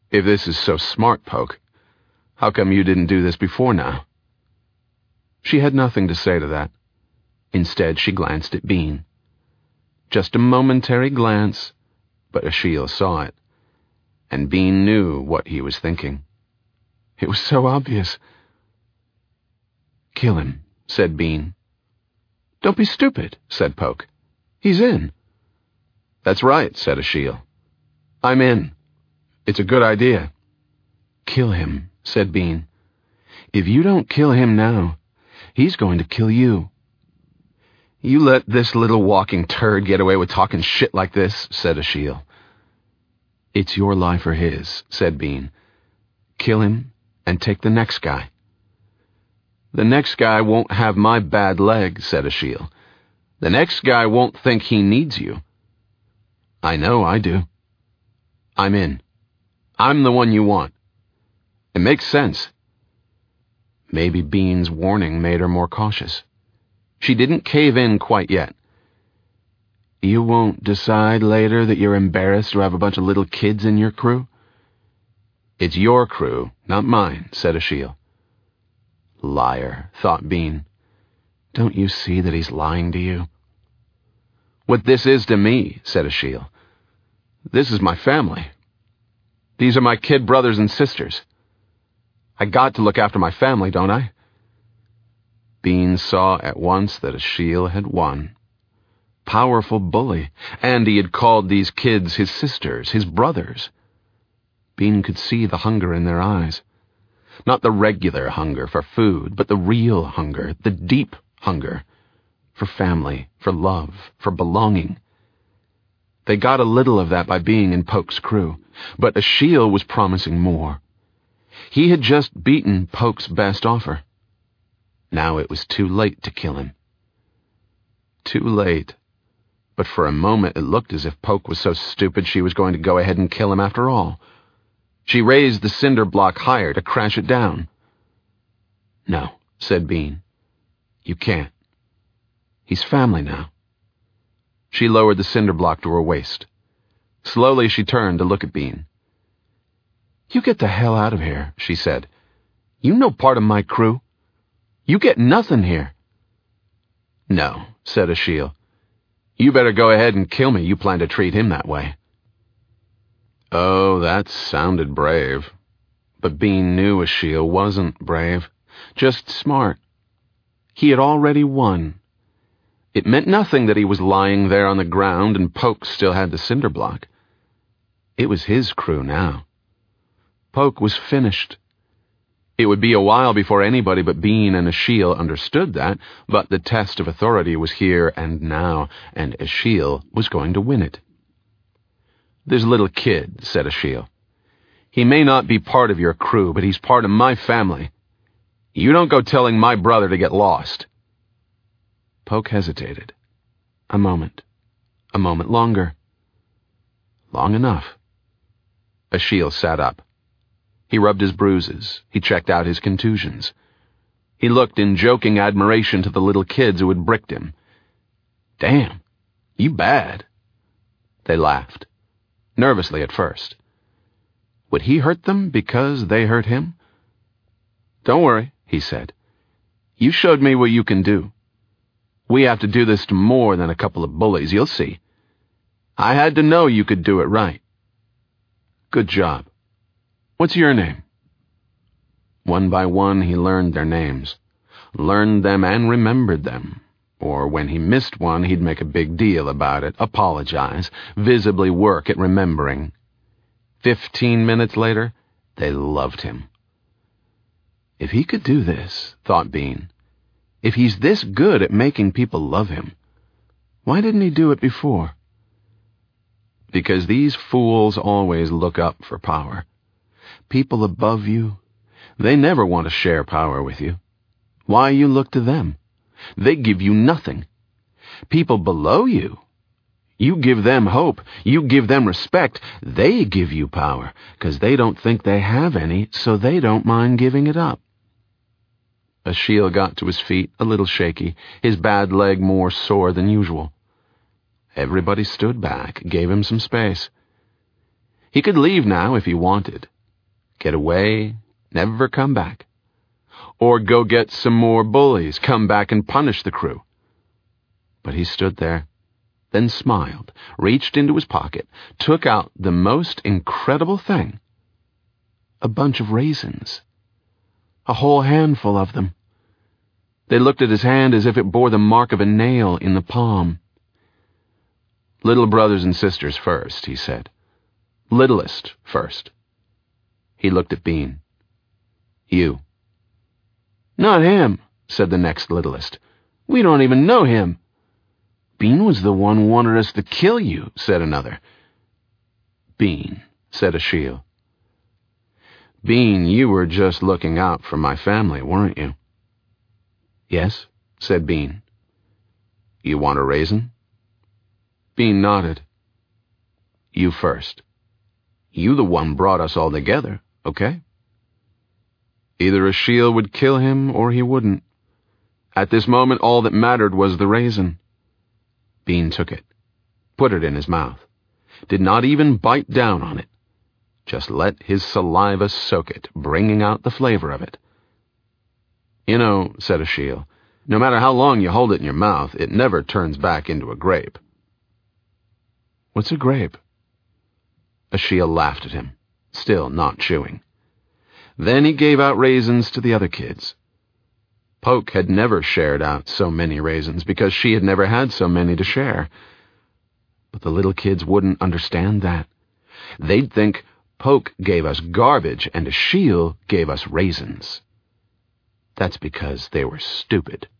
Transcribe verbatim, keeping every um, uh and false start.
If this is so smart, Poke, how come you didn't do this before now? She had nothing to say to that. Instead, she glanced at Bean. Just a momentary glance, but Ashiel saw it, and Bean knew what he was thinking. It was so obvious. "Kill him," said Bean. "Don't be stupid," said Poke. "He's in." "That's right," said Ashiel. "I'm in. It's a good idea." "Kill him," said Bean. "If you don't kill him now, he's going to kill you." "You let this little walking turd get away with talking shit like this," said Ashiel. "It's your life or his," said Bean. "Kill him and take the next guy." "The next guy won't have my bad leg," said Ashiel. "The next guy won't think he needs you." "I know I do." "I'm in. I'm the one you want. It makes sense." Maybe Bean's warning made her more cautious. She didn't cave in quite yet. "You won't decide later that you're embarrassed to have a bunch of little kids in your crew?" "It's your crew, not mine," said Ashiel. Liar, thought Bean. Don't you see that he's lying to you? "What this is to me," said Ashiel. "This is my family. These are my kid brothers and sisters. I got to look after my family, don't I?" Bean saw at once that Ashiel had won. Powerful bully, and he had called these kids his sisters, his brothers. Bean could see the hunger in their eyes. Not the regular hunger for food, but the real hunger, the deep hunger. For family, for love, for belonging. They got a little of that by being in Poke's crew, but Ashiel was promising more. He had just beaten Poke's best offer. Now it was too late to kill him. Too late. But for a moment it looked as if Poke was so stupid she was going to go ahead and kill him after all. She raised the cinder block higher to crash it down. "No," said Bean. "You can't. He's family now." She lowered the cinder block to her waist. Slowly she turned to look at Bean. "You get the hell out of here," she said. "You no part of my crew. You get nothing here." "No," said Ashiel. "You better go ahead and kill me. You plan to treat him that way." Oh, that sounded brave. But Bean knew Ashiel wasn't brave, just smart. He had already won. It meant nothing that he was lying there on the ground and Poke still had the cinder block. It was his crew now. Poke was finished. It would be a while before anybody but Bean and Ashiel understood that, but the test of authority was here and now, and Ashiel was going to win it. "This little kid," said Ashiel. "He may not be part of your crew, but he's part of my family. You don't go telling my brother to get lost." Poke hesitated. A moment. A moment longer. Long enough. Ashiel sat up. He rubbed his bruises. He checked out his contusions. He looked in joking admiration to the little kids who had bricked him. "Damn, you bad." They laughed. Nervously at first. Would he hurt them because they hurt him? "Don't worry," he said. "You showed me what you can do. We have to do this to more than a couple of bullies, you'll see. I had to know you could do it right. Good job. What's your name?" One by one he learned their names. Learned them and remembered them. Or when he missed one, he'd make a big deal about it, apologize, visibly work at remembering. Fifteen minutes later, they loved him. If he could do this, thought Bean, if he's this good at making people love him, why didn't he do it before? Because these fools always look up for power. People above you, they never want to share power with you. Why you look to them? They give you nothing. People below you, you give them hope, you give them respect, they give you power, because they don't think they have any, so they don't mind giving it up. Ashiel got to his feet, a little shaky, his bad leg more sore than usual. Everybody stood back, gave him some space. He could leave now if he wanted, Get away, never come back. Or go get some more bullies, come back and punish the crew. But he stood there, then smiled, reached into his pocket, took out the most incredible thing. A bunch of raisins. A whole handful of them. They looked at his hand as if it bore the mark of a nail in the palm. "Little brothers and sisters first," he said. "Littlest first." He looked at Bean. "You." "Not him," said the next littlest. "We don't even know him." "Bean was the one who wanted us to kill you," said another. "Bean," said Ashiel. "Bean, you were just looking out for my family, weren't you?" "Yes," said Bean. "You want a raisin?" Bean nodded. "You first. You the one brought us all together, okay?" Either Ashiel would kill him or he wouldn't. At this moment, all that mattered was the raisin. Bean took it, put it in his mouth, did not even bite down on it, just let his saliva soak it, bringing out the flavor of it. "You know," said Ashiel, "no matter how long you hold it in your mouth, it never turns back into a grape." "What's a grape?" Ashiel laughed at him, still not chewing. Then he gave out raisins to the other kids. Poke had never shared out so many raisins because she had never had so many to share. But the little kids wouldn't understand that. They'd think Poke gave us garbage and Ashiel gave us raisins. That's because they were stupid.